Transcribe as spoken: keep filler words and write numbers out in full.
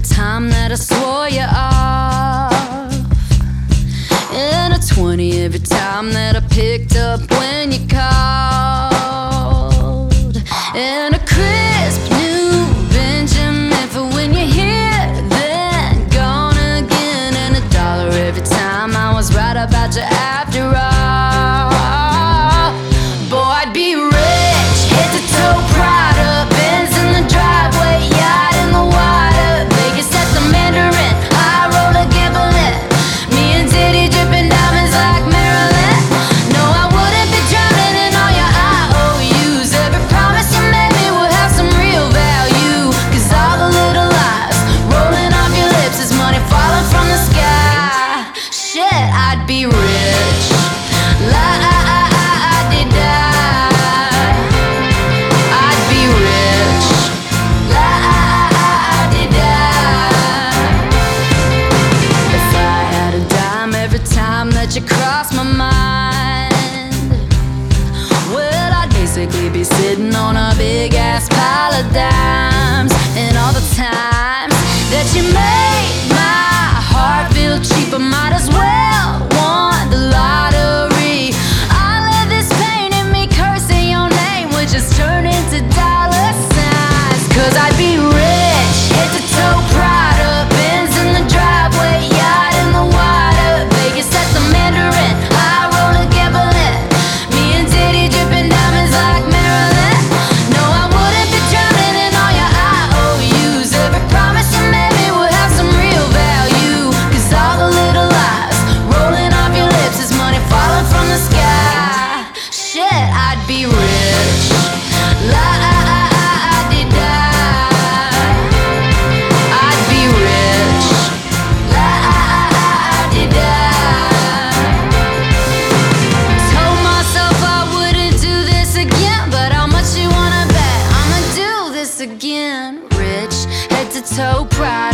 time that I swore you off, and a twenty every time that I picked up when you called, and a crisp new Benjamin for when you're here, then gone again, and a dollar every time I was right about you after all. Boy, I'd be rich, head to toe, Prada, Benz in the driveway, yacht in the water, Vegas at the Mandarin, high roller gambling, me and Diddy dripping diamonds like Marilyn. No, I wouldn't be drowning in all your I O Us. Every promise you made me will have some real value, 'cause all the little lies rolling off your lips is money falling from the sky. Shit, I'd be rich. La that you cross my mind, well, I'd basically be sitting on a big ass pile of dimes. And all the times that you made my heart feel cheap, I might as well want the lottery. All of this pain and me cursing your name would just turn into dollar signs, 'cause I'd be rich, head to toe, Prada, Benz in the driveway, yacht in the water, Vegas at the Mandarin, high roller gambling, me and Diddy dripping diamonds like Marilyn. No, I wouldn't be drowning in all your I O Us. Every promise you made me will have some real value, 'cause all the little lies rolling off your lips is money falling from the sky. Shit, I'd be rich. La again, rich, head to toe, pride.